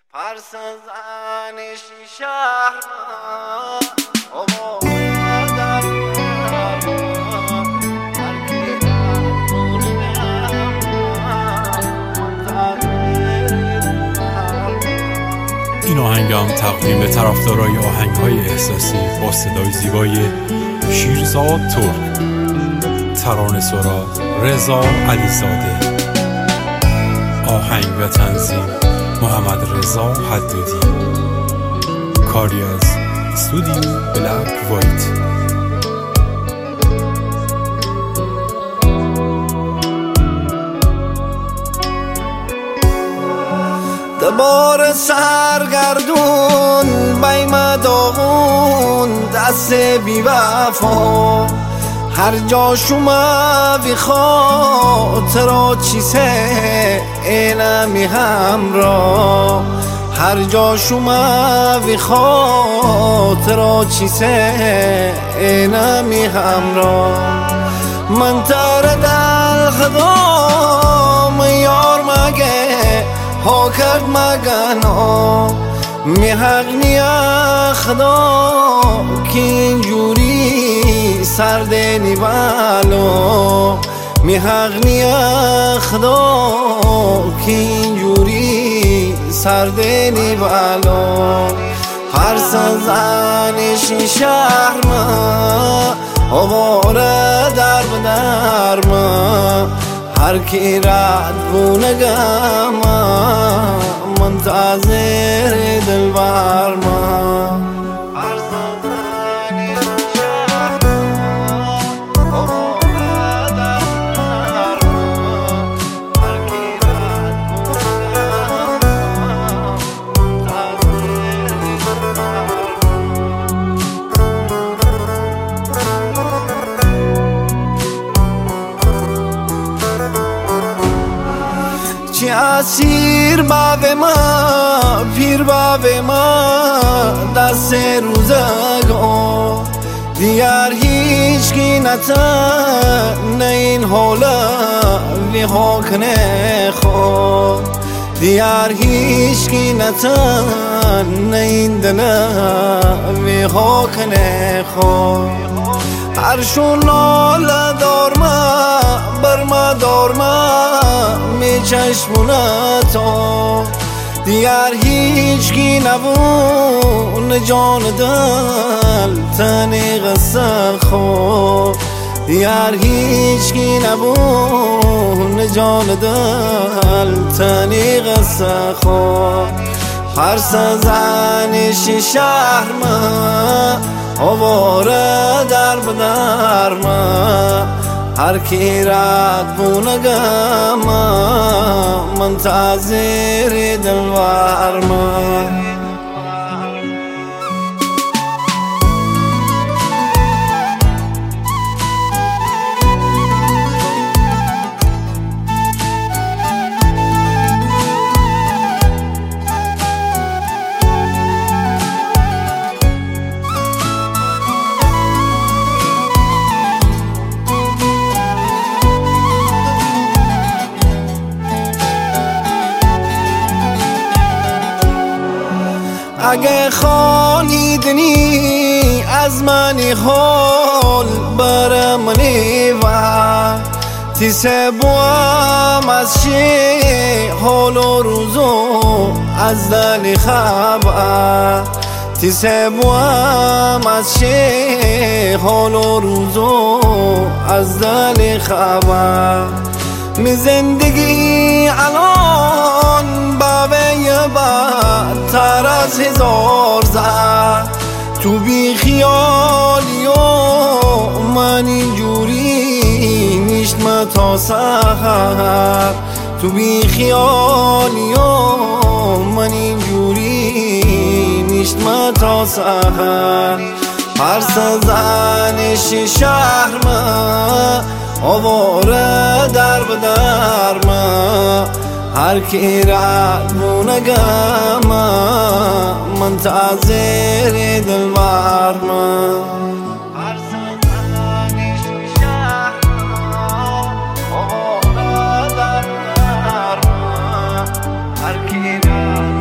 فرسانش شهر این آهنگم تقدیم طرفدارای آهنگ‌های احساسی با صدای زیبای شیرزاد ترک، ترانه‌سرا رضا علیزاده، آهنگ و تنظیم محمد رضا حدادی، کاری از استودیو بلک وایت. دبار سرگردون بیم داغون دست بی وفا هر جا شما وی خاطرا چیسه اینمی همراه هر جا شما وی خاطرا چیسه اینمی همراه من تردل خدام یار مگه ها کرد مگنا می حق نیا خدا که اینجوری سردنی بالو می حق نیا خدا که اینجوری سردنی بالو هر سنزنش شهر ما آواره در بدر ما هر کی رد بونگم منتظر دلبر ما چی اسیر باوی ما پیر باوی ما دست روزگار دیگر هیچ کی نتن این حالا وی ها کنه خود دیگر هیچ کی نتن این دنه وی ها کنه خود هرشون ناله دار ما بر ما دار ما می چشمونتا دیگر هیچ کی نبون جان دل تنی غصه خود دیگر هیچ کی نبون جان دل تنی غصه خود هر سزنش شهر ما آواره در بدر ما هر کی رد بونگم منتظر دلبر ما اگه خانیدنی از منی حال برمنی و تیسه بوام از شی حال و روزو از دل خبر تیسه بوام از شی حال و روزو از دل خبر می زندگی الان باوی بدتر از هزار زد تو بی خیالی و من اینجوری نیشتم تا سحر تو بی خیالی و من اینجوری نیشتم تا سحر هر سزنش شهر ما آواره در بدر ما هر کی رد بونگم منتظر دلبر ما هر سزنش شهر ما آواره در بدر ما هر کی رد